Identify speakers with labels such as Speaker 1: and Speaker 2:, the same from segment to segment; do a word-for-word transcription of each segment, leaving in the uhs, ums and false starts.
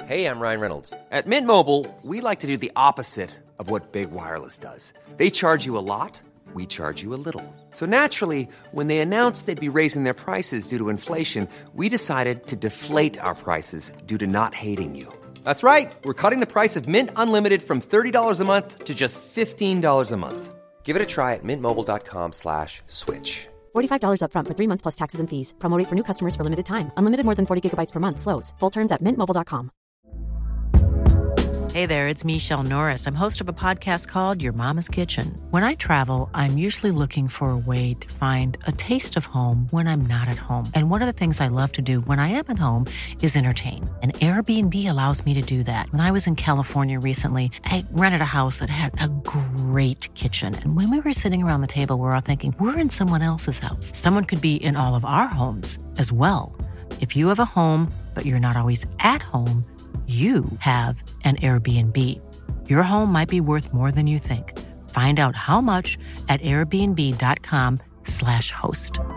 Speaker 1: Hey, I'm Ryan Reynolds. At Mint Mobile, we like to do the opposite of what Big Wireless does. They charge you a lot, we charge you a little. So naturally, when they announced they'd be raising their prices due to inflation, we decided to deflate our prices due to not hating you. That's right. We're cutting the price of Mint Unlimited from thirty dollars a month to just fifteen dollars a month. Give it a try at mintmobile.com slash switch.
Speaker 2: forty-five dollars up front for three months plus taxes and fees. Promo rate for new customers for limited time. Unlimited more than forty gigabytes per month. Slows full terms at mint mobile dot com.
Speaker 3: Hey there, it's Michelle Norris. I'm host of a podcast called Your Mama's Kitchen. When I travel, I'm usually looking for a way to find a taste of home when I'm not at home. And one of the things I love to do when I am at home is entertain. And Airbnb allows me to do that. When I was in California recently, I rented a house that had a great kitchen. And when we were sitting around the table, we were all thinking, we're in someone else's house. Someone could be in all of our homes as well. If you have a home, but you're not always at home, you have an Airbnb. Your home might be worth more than you think. Find out how much at airbnb.com slash host.
Speaker 4: Down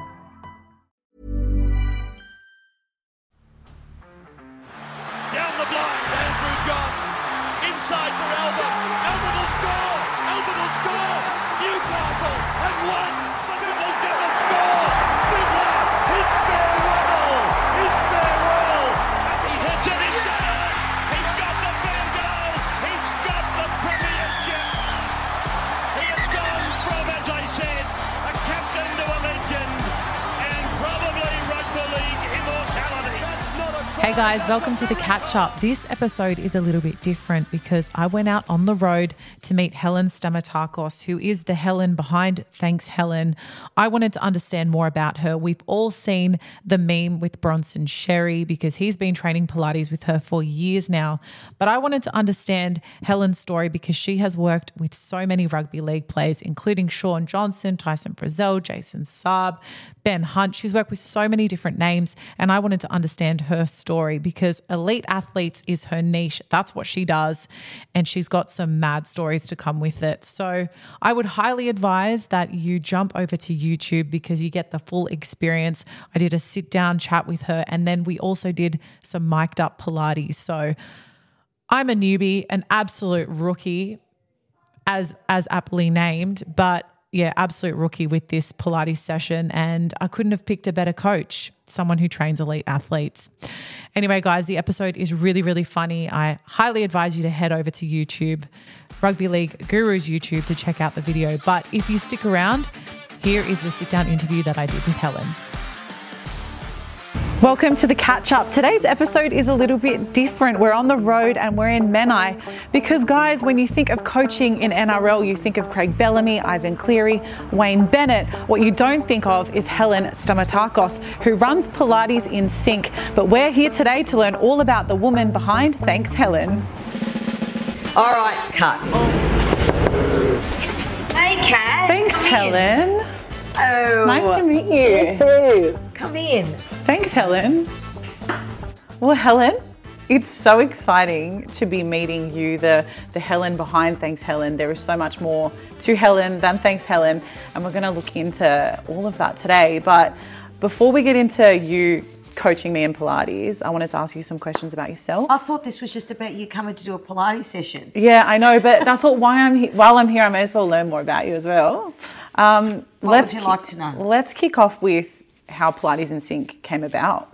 Speaker 4: the blind, Andrew John. Inside for Albert. Albert will score. Albert will score. Newcastle have won. Fiddler's going to score. Fiddler. It's farewell. It's farewell. And he hits it. He does. He's got the field goal. He's got the premiership. He has gone from, as I said, a captain to a legend and probably rugby league immortality. That's not a
Speaker 5: Hey guys, welcome to the catch up. This episode is a little bit different because I went out on the road to meet Helen Stamatakos, who is the Helen behind Thanks Helen. I wanted to understand more about her. We've all seen the meme with Bronson Sherry because he's been training Pilates with her for years now. But I wanted to understand Helen's story because she has worked with so many rugby league players, including Sean Johnson, Tyson Frizzell, Jason Saab, Ben Hunt. She's worked with so many different names, and I wanted to understand her story because elite athletes is her niche. That's what she does, and she's got some mad stories to come with it. So I would highly advise that you jump over to YouTube because you get the full experience. I did a sit down chat with her, and then we also did some mic'd up Pilates. So I'm a newbie, an absolute rookie, as as aptly named, but yeah, absolute rookie with this Pilates session, and I couldn't have picked a better coach, someone who trains elite athletes. Anyway, guys, the episode is really, really funny. I highly advise you to head over to YouTube, Rugby League Guru's YouTube, to check out the video. But if you stick around, here is the sit-down interview that I did with Helen. Welcome to the catch up. Today's episode is a little bit different. We're on the road and we're in Menai because, guys, when you think of coaching in N R L, you think of Craig Bellamy, Ivan Cleary, Wayne Bennett. What you don't think of is Helen Stamatakos, who runs Pilates in Sync. But we're here today to learn all about the woman behind Thanks Helen.
Speaker 6: All right, cut. Hey, Kat.
Speaker 5: Thanks,
Speaker 6: Come
Speaker 5: Helen.
Speaker 6: In. Oh,
Speaker 5: nice to meet you.
Speaker 6: You too. Come in.
Speaker 5: Thanks, Helen. Well, Helen, it's so exciting to be meeting you, the, the Helen behind Thanks Helen. There is so much more to Helen than Thanks Helen, and we're going to look into all of that today. But before we get into you coaching me in Pilates, I wanted to ask you some questions about yourself.
Speaker 6: I thought this was just about you coming to do a Pilates session.
Speaker 5: Yeah, I know, but I thought while I'm, he- while I'm here, I may as well learn more about you as well. Um,
Speaker 6: what
Speaker 5: let's
Speaker 6: would you like to know?
Speaker 5: Let's kick off with how Pilates in Sync came about.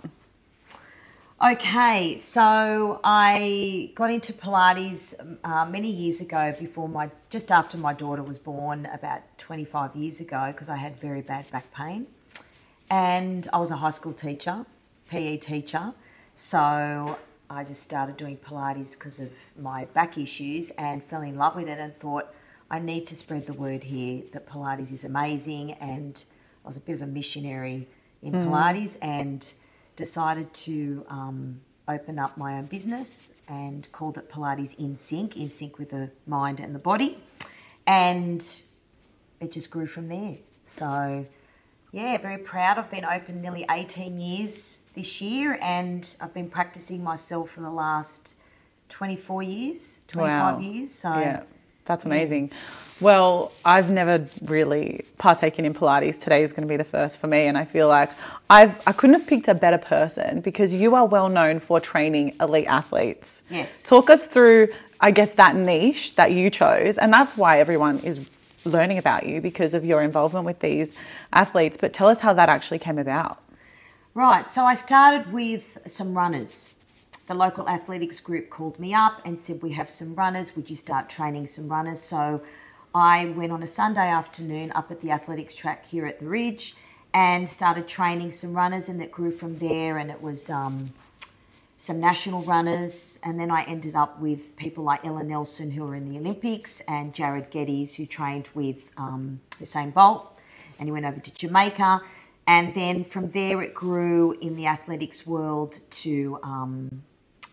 Speaker 6: Okay, so I got into Pilates uh, many years ago, before my, just after my daughter was born, about twenty-five years ago, because I had very bad back pain. And I was a high school teacher, P E teacher, so I just started doing Pilates because of my back issues and fell in love with it and thought, I need to spread the word here that Pilates is amazing. And I was a bit of a missionary in mm. Pilates, and decided to um, open up my own business and called it Pilates in Sync, in sync with the mind and the body. And it just grew from there. So, yeah, very proud. I've been open nearly eighteen years this year, and I've been practicing myself for the last twenty-four years, twenty-five
Speaker 5: wow.
Speaker 6: years. So,
Speaker 5: yeah.
Speaker 7: That's amazing. Well, I've never really partaken in Pilates. Today is going to be the first for me, and I feel like I've I couldn't have picked a better person because you are well known for training elite athletes.
Speaker 6: Yes.
Speaker 7: Talk us through, I guess, that niche that you chose, and that's why everyone is learning about you because of your involvement with these athletes. But tell us how that actually came about.
Speaker 6: Right. So I started with some runners. The local athletics group called me up and said, we have some runners. Would you start training some runners? So I went on a Sunday afternoon up at the athletics track here at the Ridge and started training some runners, and it grew from there, and it was um, some national runners, and then I ended up with people like Ella Nelson, who are in the Olympics, and Jared Geddes, who trained with um, Usain Bolt, and he went over to Jamaica, and then from there it grew in the athletics world to um,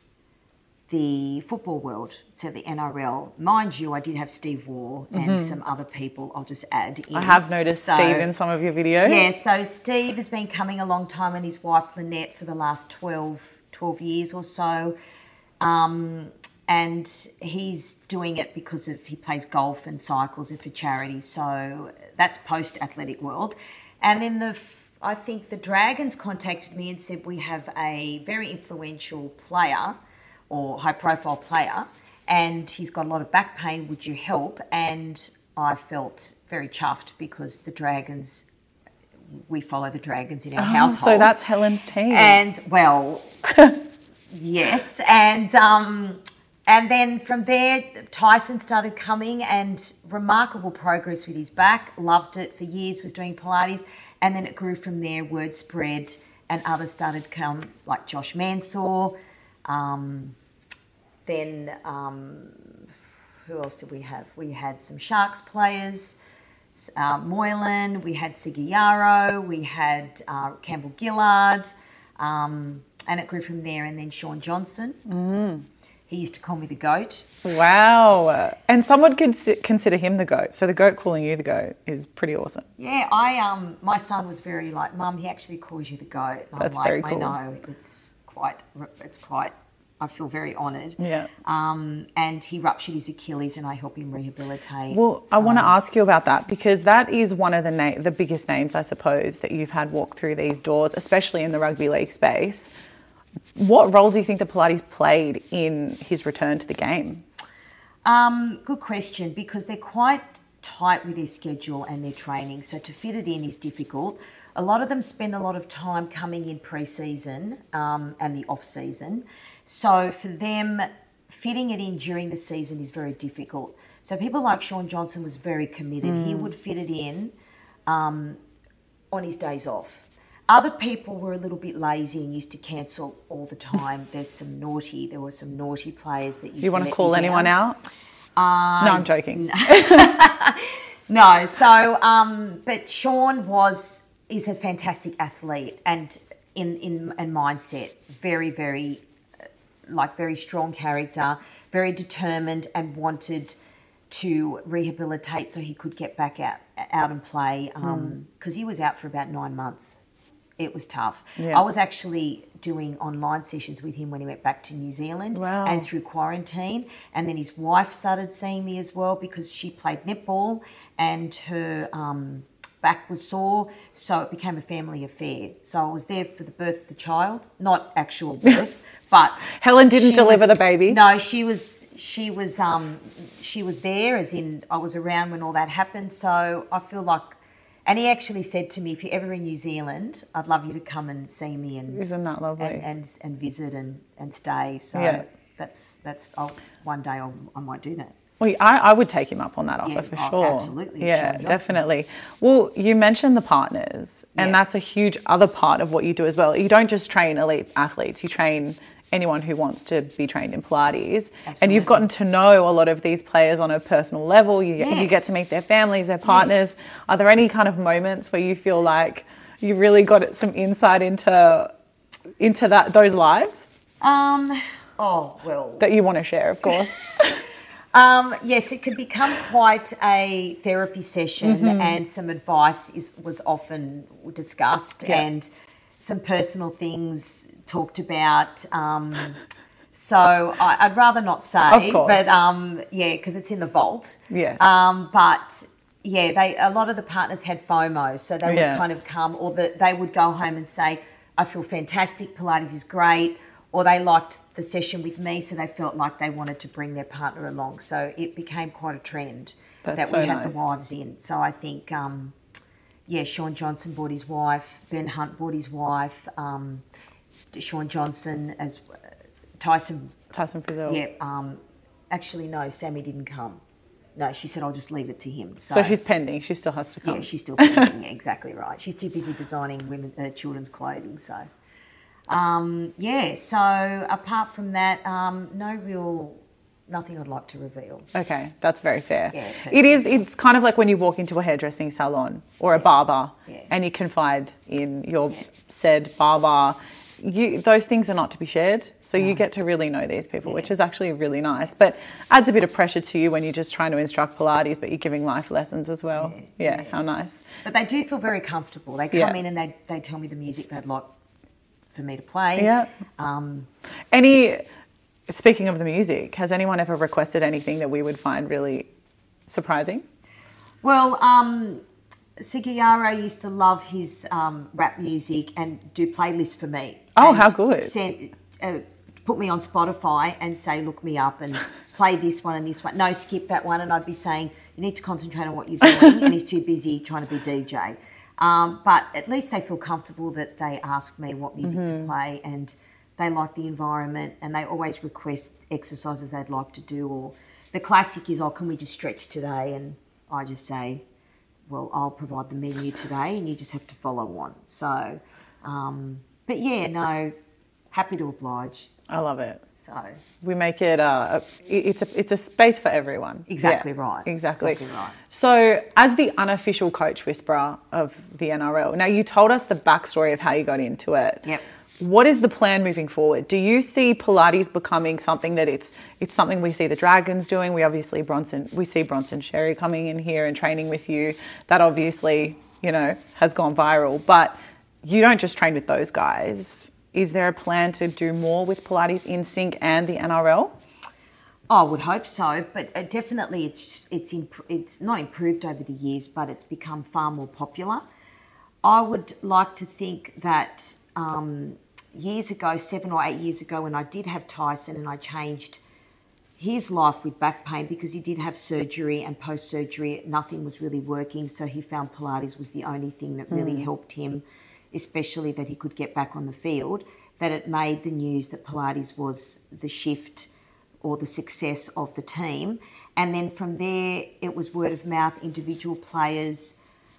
Speaker 6: the football world, so the N R L. Mind you, I did have Steve Waugh and mm-hmm. some other people I'll just add in.
Speaker 7: I have noticed so, Steve in some of your videos.
Speaker 6: Yeah, so Steve has been coming a long time, and his wife Lynette for the last twelve, twelve years or so. Um, and he's doing it because of he plays golf and cycles and for charity. So that's post-athletic world. And then the I think the Dragons contacted me and said, we have a very influential player or high-profile player, and he's got a lot of back pain, would you help? And I felt very chuffed because the Dragons, we follow the Dragons in our
Speaker 7: oh,
Speaker 6: household.
Speaker 7: So that's Helen's team.
Speaker 6: And, well, yes. And um, and then from there, Tyson started coming, and remarkable progress with his back. Loved it for years, was doing Pilates. And then it grew from there, word spread, and others started to come, like Josh Mansour. Um, then um, who else did we have? We had some Sharks players, uh, Moylan, we had Sigiyaro, we had uh, Campbell Gillard, um, and it grew from there. And then Sean Johnson, mm. he used to call me the GOAT.
Speaker 7: Wow. And someone could consider him the GOAT. So the GOAT calling you the GOAT is pretty awesome.
Speaker 6: Yeah, I um, my son was very like, Mum, he actually calls you the GOAT. And
Speaker 7: That's
Speaker 6: I'm like,
Speaker 7: very cool.
Speaker 6: I know, it's quite, it's quite, I feel very honoured.
Speaker 7: Yeah.
Speaker 6: Um, and he ruptured his Achilles, and I help him rehabilitate.
Speaker 7: Well,
Speaker 6: so.
Speaker 7: I want to ask you about that because that is one of the na- the biggest names, I suppose, that you've had walk through these doors, especially in the rugby league space. What role do you think the Pilates played in his return to the game?
Speaker 6: Um, good question, because they're quite tight with their schedule and their training, so to fit it in is difficult. A lot of them spend a lot of time coming in pre-season um, and the off-season. So for them, fitting it in during the season is very difficult. So people like Sean Johnson was very committed. Mm. He would fit it in um, on his days off. Other people were a little bit lazy and used to cancel all the time. There's some naughty, there were some naughty players that used to
Speaker 7: You want
Speaker 6: to
Speaker 7: to call anyone out?
Speaker 6: Uh,
Speaker 7: no, I'm joking.
Speaker 6: No, so, um, but Sean was, is a fantastic athlete and in, in, in mindset, very, very, like very strong character, very determined and wanted to rehabilitate so he could get back out, out and play um, because mm. he was out for about nine months. It was tough. Yeah. I was actually doing online sessions with him when he went back to New Zealand
Speaker 7: wow.
Speaker 6: and through quarantine. And then his wife started seeing me as well because she played netball and her um, back was sore. So it became a family affair. So I was there for the birth of the child, not actual birth, but
Speaker 7: Helen didn't deliver
Speaker 6: was,
Speaker 7: the baby.
Speaker 6: No, she was she was um, she was there, as in I was around when all that happened. So I feel like. And he actually said to me, if you're ever in New Zealand, I'd love you to come and see me and
Speaker 7: Isn't that lovely?
Speaker 6: and, and, and visit and, and stay. So
Speaker 7: yeah.
Speaker 6: that's that's I'll, one day I'll, I might do that.
Speaker 7: Well, I, I would take him up on that offer
Speaker 6: Yeah,
Speaker 7: for
Speaker 6: oh,
Speaker 7: sure.
Speaker 6: absolutely.
Speaker 7: Yeah,
Speaker 6: Sean
Speaker 7: definitely. Well, you mentioned the partners, and
Speaker 6: Yeah.
Speaker 7: that's a huge other part of what you do as well. You don't just train elite athletes, you train anyone who wants to be trained in Pilates.
Speaker 6: Absolutely.
Speaker 7: And you've gotten to know a lot of these players on a personal level. You,
Speaker 6: Yes.
Speaker 7: you get to meet their families, their partners.
Speaker 6: Yes.
Speaker 7: Are there any kind of moments where you feel like you really got some insight into into that those lives
Speaker 6: Um. Oh well.
Speaker 7: that you want to share, of course?
Speaker 6: Um, yes, it can become quite a therapy session,
Speaker 7: Mm-hmm.
Speaker 6: and some advice is was often discussed,
Speaker 7: Yeah.
Speaker 6: and some personal things talked about. Um, So I, I'd rather not say,
Speaker 7: Of course.
Speaker 6: but um, yeah, because it's in the vault.
Speaker 7: Yes.
Speaker 6: Um, but yeah, they a lot of the partners had FOMO, so they
Speaker 7: Yeah.
Speaker 6: would kind of come, or the, they would go home and say, "I feel fantastic. Pilates is great," or they liked the session with me, so they felt like they wanted to bring their partner along. So it became quite a trend
Speaker 7: That's
Speaker 6: that
Speaker 7: so
Speaker 6: we had
Speaker 7: nice.
Speaker 6: the wives in. So I think, um, yeah, Sean Johnson brought his wife, Ben Hunt brought his wife, um, Sean Johnson as Tyson.
Speaker 7: Tyson Frizzell.
Speaker 6: Yeah, um, actually no, Sammy didn't come. No, she said I'll just leave it to him. So,
Speaker 7: So she's pending. She still has to come.
Speaker 6: yeah, she's still thinking, yeah, exactly right. She's too busy designing women, uh, children's clothing. So, um, yeah. So apart from that, um, no real, nothing I'd like to reveal.
Speaker 7: Okay, that's very fair.
Speaker 6: Yeah,
Speaker 7: it is. It's kind of like when you walk into a hairdressing salon or a barber,
Speaker 6: Yeah.
Speaker 7: and you confide in your said barber. You, those things are not to be shared, so you get to really know these people, which is actually really nice. But adds a bit of pressure to you when you're just trying to instruct Pilates, but you're giving life lessons as well. Yeah, yeah. How nice.
Speaker 6: But they do feel very comfortable. They come
Speaker 7: Yeah.
Speaker 6: in and they they tell me the music they'd like for me to play.
Speaker 7: Yeah.
Speaker 6: Um,
Speaker 7: Any. Speaking of the music, has anyone ever requested anything that we would find really surprising?
Speaker 6: Well, um, Sigiyaro used to love his um, rap music and do playlists for me.
Speaker 7: Oh,
Speaker 6: And
Speaker 7: how good.
Speaker 6: Send, uh, put me on Spotify and say, look me up and play this one and this one. No, skip that one. And I'd be saying, you need to concentrate on what you're doing. And he's too busy trying to be D J. Um, but at least they feel comfortable that they ask me what music
Speaker 7: Mm-hmm.
Speaker 6: to play, and they like the environment, and they always request exercises they'd like to do. Or the classic is, oh, can we just stretch today? And I just say, well, I'll provide the menu today and you just have to follow on. So, um, but yeah, no, happy to oblige.
Speaker 7: I love it.
Speaker 6: So,
Speaker 7: We make it uh, a, it's a it's a space for everyone.
Speaker 6: Exactly
Speaker 7: Yeah,
Speaker 6: right.
Speaker 7: Exactly.
Speaker 6: Exactly right.
Speaker 7: So, as the unofficial coach whisperer of the N R L, now you told us the backstory of how you got into it.
Speaker 6: Yep.
Speaker 7: What is the plan moving forward? Do you see Pilates becoming something that it's it's something we see the Dragons doing? We obviously Bronson we see Bronson Sherry coming in here and training with you. That obviously, you know, has gone viral. But you don't just train with those guys. Is there a plan to do more with Pilates in sync and the N R L?
Speaker 6: I would hope so, but uh, definitely it's it's imp- it's not improved over the years, but it's become far more popular. I would like to think that um, years ago, seven or eight years ago, when I did have Tyson and I changed his life with back pain because he did have surgery, and post-surgery nothing was really working, so he found Pilates was the only thing that really mm. helped him, especially that he could get back on the field, that it made the news that Pilates was the shift or the success of the team. And then from there, it was word of mouth, individual players.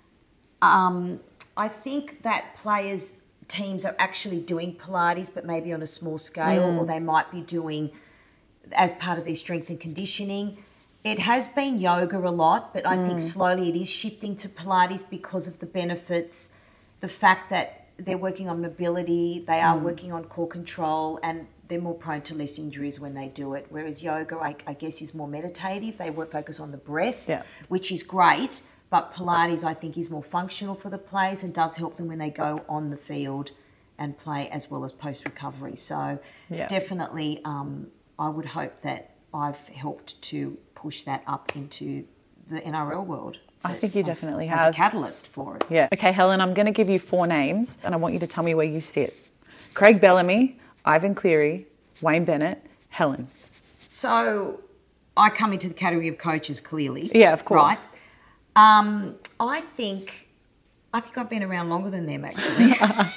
Speaker 6: Um, I think that players, teams are actually doing Pilates, but maybe on a small scale, mm. or they might be doing as part of their strength and conditioning. It has been yoga a lot, but I mm. think slowly it is shifting to Pilates because of the benefits, the fact that they're working on mobility, they are mm. working on core control, and they're more prone to less injuries when they do it. Whereas yoga, I, I guess, is more meditative. They work focus on the breath,
Speaker 7: yeah.
Speaker 6: which is great. But Pilates, I think, is more functional for the players and does help them when they go on the field and play, as well as post-recovery. So
Speaker 7: yeah.
Speaker 6: definitely um, I would hope that I've helped to push that up into the N R L world.
Speaker 7: I think you definitely
Speaker 6: as
Speaker 7: have.
Speaker 6: As a catalyst for it.
Speaker 7: Yeah. Okay, Helen, I'm going to give you four names and I want you to tell me where you sit. Craig Bellamy, Ivan Cleary, Wayne Bennett, Helen.
Speaker 6: So I come into the category of coaches, clearly.
Speaker 7: Yeah, of course.
Speaker 6: Right? Um, I think I think I've been around longer than them, actually.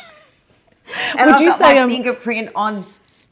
Speaker 6: and
Speaker 7: Would
Speaker 6: I've
Speaker 7: you
Speaker 6: got
Speaker 7: say
Speaker 6: my
Speaker 7: um,
Speaker 6: fingerprint on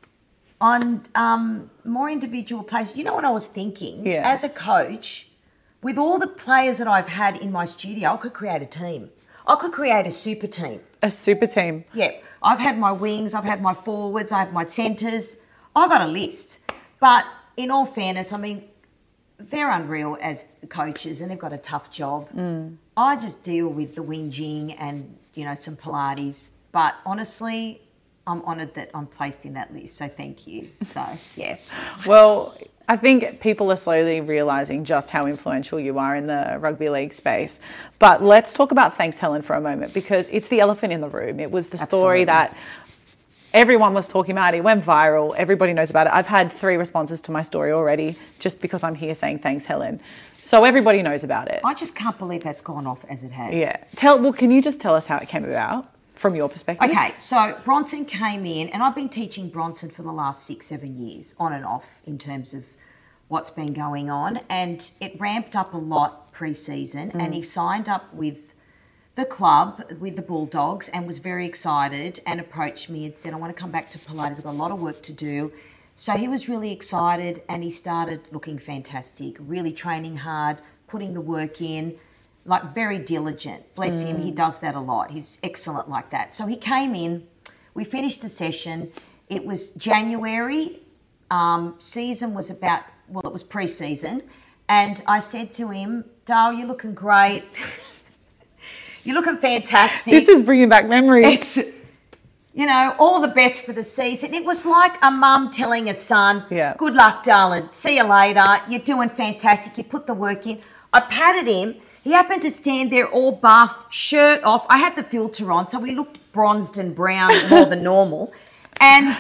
Speaker 6: on um, more individual players. You know what I was thinking?
Speaker 7: Yeah.
Speaker 6: As a coach, with all the players that I've had in my studio, I could create a team. I could create a super team.
Speaker 7: A super team.
Speaker 6: Yeah. I've had my wings, I've had my forwards, I have my centres. I got a list. But in all fairness, I mean, they're unreal as the coaches and they've got a tough job.
Speaker 7: Mm.
Speaker 6: I just deal with the whinging and, you know, some Pilates. But honestly, I'm honoured that I'm placed in that list. So thank you. So, yeah.
Speaker 7: Well, I think people are slowly realising just how influential you are in the rugby league space. But let's talk about Thanks Helen for a moment, because it's the elephant in the room. It was the
Speaker 6: Absolutely.
Speaker 7: story that Everyone was talking about it. It went viral. Everybody knows about it. I've had three responses to my story already just because I'm here saying thanks, Helen. So everybody knows about it.
Speaker 6: I just can't believe that's gone off as it has.
Speaker 7: Yeah. Tell. Well, can you just tell us how it came about from your perspective?
Speaker 6: Okay, so Bronson came in, and I've been teaching Bronson for the last six, seven years, on and off, in terms of what's been going on. And it ramped up a lot pre-season, mm. and he signed up with the club, with the Bulldogs, and was very excited and approached me and said, I want to come back to Pilates. I've got a lot of work to do. So he was really excited, and he started looking fantastic, really training hard, putting the work in, like very diligent. Bless mm. him, he does that a lot. He's excellent like that. So he came in, we finished the session. It was January, um, season was about, well, it was pre-season. And I said to him, Dale, you're looking great. You're looking fantastic.
Speaker 7: This is bringing back memories.
Speaker 6: It's, you know, all the best for the season. It was like a mum telling a son,
Speaker 7: yeah.
Speaker 6: good luck, darling. See you later. You're doing fantastic. You put the work in. I patted him. He happened to stand there all buff, shirt off. I had the filter on, so we looked bronzed and brown more than normal. And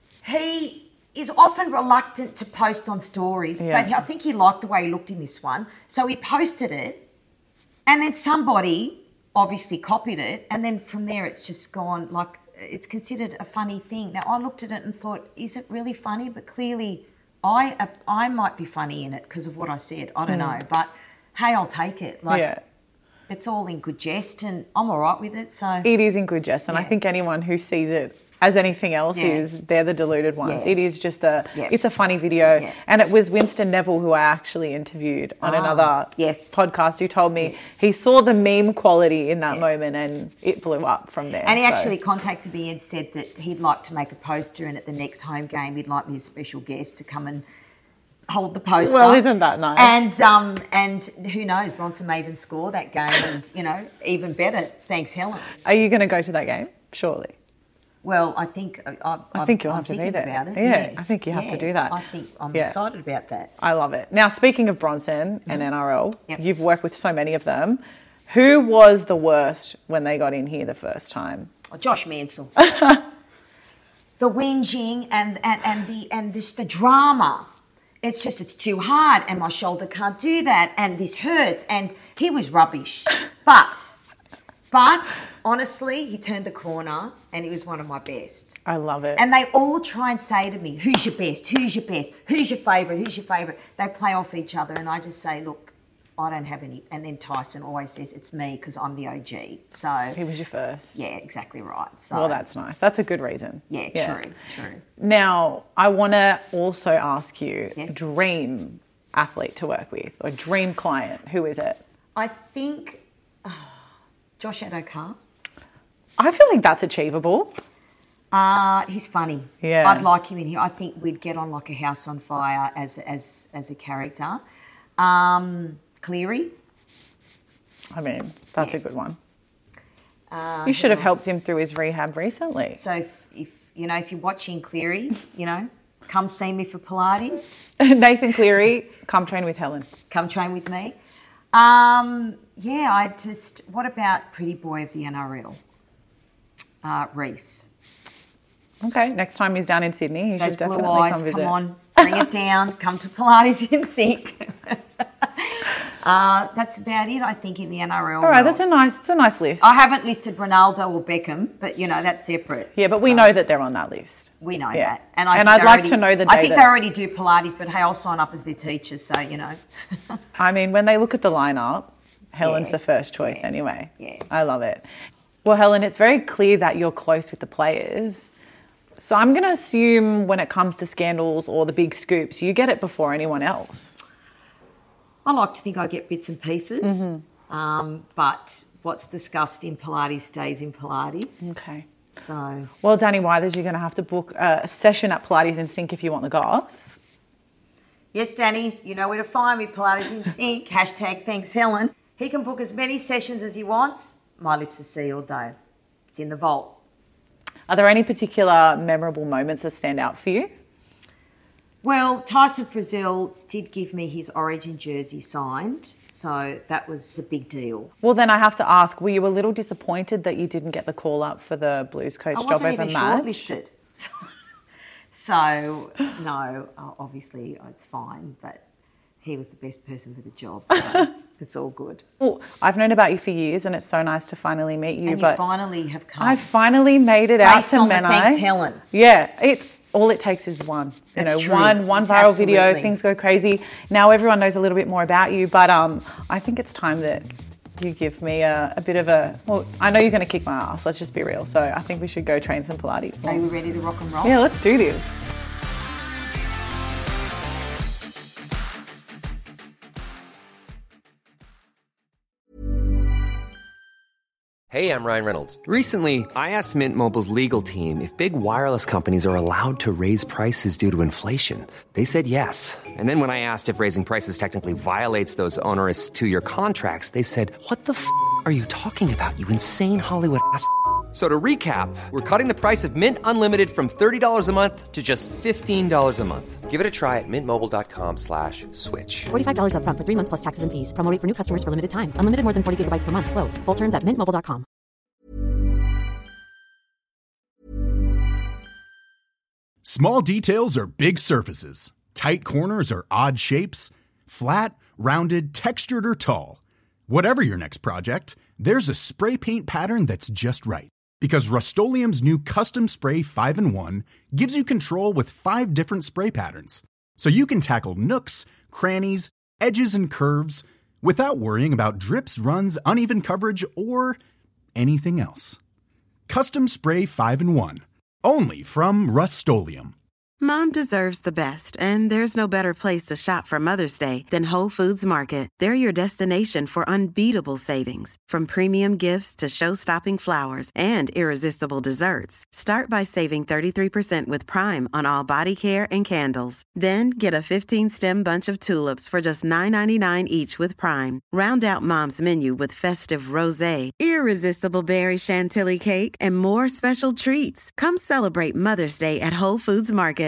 Speaker 6: he is often reluctant to post on stories,
Speaker 7: yeah.
Speaker 6: but I think he liked the way he looked in this one. So he posted it, and then somebody obviously copied it, and then from there it's just gone, like, it's considered a funny thing. Now, I looked at it and thought, is it really funny? But clearly I I might be funny in it because of what I said. I don't mm. know. But, hey, I'll take it. Like,
Speaker 7: yeah.
Speaker 6: it's all in good jest, and I'm all right with it. So
Speaker 7: it is in good jest, and
Speaker 6: yeah.
Speaker 7: I think anyone who sees it as anything else
Speaker 6: yeah.
Speaker 7: is, they're the deluded ones.
Speaker 6: Yeah.
Speaker 7: It is just a,
Speaker 6: yeah.
Speaker 7: it's a funny video.
Speaker 6: Yeah.
Speaker 7: And it was Winston Neville who I actually interviewed on
Speaker 6: oh,
Speaker 7: another
Speaker 6: yes.
Speaker 7: podcast who told me
Speaker 6: yes.
Speaker 7: he saw the meme quality in that
Speaker 6: yes.
Speaker 7: moment and it blew up from there.
Speaker 6: And he
Speaker 7: so.
Speaker 6: actually contacted me and said that he'd like to make a poster, and at the next home game he'd like me as a special guest to come and hold the poster.
Speaker 7: Well, isn't that nice?
Speaker 6: And um, and who knows, Bronson may even score that game, and, you know, even better, thanks, Helen.
Speaker 7: Are you going to go to that game? Surely.
Speaker 6: Well, I think I, I,
Speaker 7: I think you'll
Speaker 6: I'm
Speaker 7: have to be there.
Speaker 6: about it.
Speaker 7: Yeah,
Speaker 6: Yeah,
Speaker 7: I think you have
Speaker 6: yeah.
Speaker 7: to do that.
Speaker 6: I think I'm
Speaker 7: Yeah.
Speaker 6: excited about that.
Speaker 7: I love it. Now, speaking of Bronson and N R L,
Speaker 6: Yep.
Speaker 7: you've worked with so many of them. Who was the worst when they got in here the first time?
Speaker 6: Oh, Josh Mansell. The whinging and, and, and the and this the drama. It's just, it's too hard, and my shoulder can't do that, and this hurts, and he was rubbish. But, but honestly, he turned the corner, and he was one of my best.
Speaker 7: I love it.
Speaker 6: And they all try and say to me, who's your best, who's your best, who's your favourite, who's your favourite? They play off each other, and I just say, look, I don't have any. And then Tyson always says, it's me because I'm the O G. So
Speaker 7: he was your first.
Speaker 6: yeah, exactly right. So
Speaker 7: Well, that's nice. That's a good reason.
Speaker 6: yeah, true, true.
Speaker 7: Now, I want to also ask you,
Speaker 6: Yes.
Speaker 7: dream athlete to work with or dream client, who is it?
Speaker 6: I think oh, Josh Adokar.
Speaker 7: I feel like that's achievable.
Speaker 6: Uh, he's funny.
Speaker 7: Yeah.
Speaker 6: I'd like him in here. I think we'd get on like a house on fire as as as a character. Um, Cleary.
Speaker 7: I mean, that's
Speaker 6: Yeah.
Speaker 7: a good one.
Speaker 6: Uh,
Speaker 7: You should
Speaker 6: who
Speaker 7: have helped
Speaker 6: else?
Speaker 7: him through his rehab recently.
Speaker 6: So if, if you know if you're watching Cleary, you know, come see me for Pilates.
Speaker 7: Nathan Cleary, come train with Helen.
Speaker 6: Come train with me. Um, yeah, I just. What about Pretty Boy of the N R L? Uh, Reese.
Speaker 7: Okay, next time he's down in Sydney, he
Speaker 6: Those
Speaker 7: should
Speaker 6: blue
Speaker 7: definitely
Speaker 6: eyes,
Speaker 7: come
Speaker 6: come,
Speaker 7: visit.
Speaker 6: on, bring it down. Come to Pilates in sync. uh, that's about it, I think, in the N R L.
Speaker 7: All right,
Speaker 6: world.
Speaker 7: that's a nice, it's a nice list.
Speaker 6: I haven't listed Ronaldo or Beckham, but you know that's separate.
Speaker 7: yeah, but we
Speaker 6: So,
Speaker 7: know that they're on that list.
Speaker 6: we know
Speaker 7: Yeah.
Speaker 6: that, and I
Speaker 7: And
Speaker 6: think
Speaker 7: I'd
Speaker 6: they
Speaker 7: like
Speaker 6: already-
Speaker 7: to know the
Speaker 6: I
Speaker 7: day
Speaker 6: think
Speaker 7: that-
Speaker 6: they already do Pilates, but hey, I'll sign up as their teacher. So you know.
Speaker 7: I mean, when they look at the lineup, Helen's
Speaker 6: Yeah,
Speaker 7: the first choice
Speaker 6: yeah,
Speaker 7: anyway.
Speaker 6: yeah.
Speaker 7: I love it. Well, Helen, it's very clear that you're close with the players. So I'm going to assume when it comes to scandals or the big scoops, you get it before anyone else.
Speaker 6: I like to think I get bits and pieces,
Speaker 7: Mm-hmm.
Speaker 6: um, but what's discussed in Pilates stays in Pilates.
Speaker 7: Okay.
Speaker 6: So
Speaker 7: Well, Danny Withers, you're going to have to book a session at Pilates in Sync if you want the goss.
Speaker 6: yes, Danny, you know where to find me. Pilates in sync. Hashtag thanks Helen. He can book as many sessions as he wants. My lips are sealed though. It's in the vault.
Speaker 7: Are there any particular memorable moments that stand out for you?
Speaker 6: Well, Tyson Frizzell did give me his Origin jersey signed, so that was a big deal.
Speaker 7: Well, then I have to ask, were you a little disappointed that you didn't get the call up for the Blues coach
Speaker 6: I
Speaker 7: job
Speaker 6: wasn't
Speaker 7: over
Speaker 6: even
Speaker 7: Madge?
Speaker 6: shortlisted. So, so no, obviously it's fine, but he was the best person for the job, so it's all good.
Speaker 7: Well, I've known about you for years, and it's so nice to finally meet you.
Speaker 6: And
Speaker 7: but
Speaker 6: you finally have come.
Speaker 7: I finally made it out
Speaker 6: Based
Speaker 7: to
Speaker 6: on the
Speaker 7: Menai.
Speaker 6: Thanks Helen.
Speaker 7: Yeah, it all it takes is one. You
Speaker 6: That's
Speaker 7: know,
Speaker 6: true.
Speaker 7: one one
Speaker 6: It's
Speaker 7: viral video,
Speaker 6: absolutely.
Speaker 7: things go crazy. Now everyone knows a little bit more about you, but um, I think it's time that you give me a, a bit of a. Well, I know you're going to kick my ass. Let's just be real. So I think we should go train some Pilates.
Speaker 6: Are you ready to rock and roll?
Speaker 7: Yeah, let's do this.
Speaker 1: Hey, I'm Ryan Reynolds. Recently, I asked Mint Mobile's legal team if big wireless companies are allowed to raise prices due to inflation. They said yes. And then when I asked if raising prices technically violates those onerous two-year contracts, they said, "What the f*** are you talking about, you insane Hollywood ass?" So to recap, we're cutting the price of Mint Unlimited from thirty dollars a month to just fifteen dollars a month. Give it a try at mintmobile.com slash switch.
Speaker 2: forty-five dollars up front for three months plus taxes and fees. Promo rate for new customers for limited time. Unlimited more than forty gigabytes per month. Slows full terms at mint mobile dot com.
Speaker 8: Small details are big surfaces. Tight corners are odd shapes. Flat, rounded, textured, or tall. Whatever your next project, there's a spray paint pattern that's just right. Because Rust-Oleum's new Custom Spray five in one gives you control with five different spray patterns. So you can tackle nooks, crannies, edges, and curves without worrying about drips, runs, uneven coverage, or anything else. Custom Spray five in one. Only from Rust-Oleum.
Speaker 9: Mom deserves the best, and there's no better place to shop for Mother's Day than Whole Foods Market. They're your destination for unbeatable savings, from premium gifts to show-stopping flowers and irresistible desserts. Start by saving thirty-three percent with Prime on all body care and candles. Then get a fifteen-stem bunch of tulips for just nine ninety-nine each with Prime. Round out Mom's menu with festive rosé, irresistible berry chantilly cake, and more special treats. Come celebrate Mother's Day at Whole Foods Market.